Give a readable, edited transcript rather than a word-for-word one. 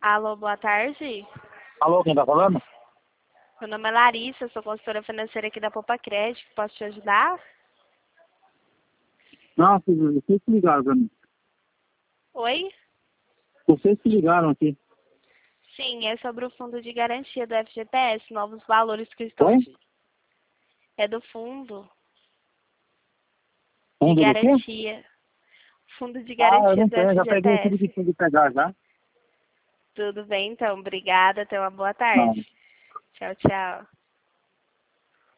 Alô, boa tarde. Alô, quem tá falando? Meu nome é Larissa, sou consultora financeira aqui da Poupa Crédito. Posso te ajudar? Não, vocês que ligaram pra mim. Oi? Vocês que ligaram aqui. Sim, é sobre o fundo de garantia do FGTS, novos valores que estão Oi? É do fundo de Fundo do quê? garantia. Fundo de Ah, eu garantia não do tenho, já peguei tudo que FGTS. tinha que pegar já. Tudo bem, então. Obrigada. Tenha uma boa tarde. Não. Tchau, tchau.